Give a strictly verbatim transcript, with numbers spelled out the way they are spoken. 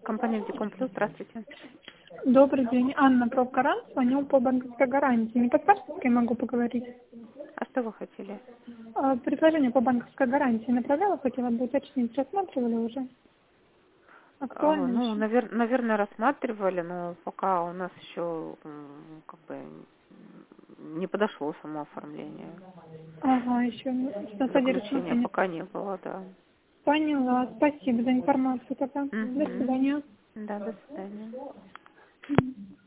Компания Диком Плюс, здравствуйте. Добрый день. Анна Провкаран, звоню по банковской гарантии. Не подскажете, с кем могу поговорить? А что вы хотели? А, Предложение по банковской гарантии направляла, хотела бы уточнить. Рассматривали уже? А, Актуально Ну, еще? навер- наверное, рассматривали, но пока у нас еще м, как бы не подошло само оформление. Ага, еще на стадии Заключения рассмотрения. пока не было, да. Поняла. Спасибо за информацию тогда. До Угу. свидания. Да, до свидания. Мгм.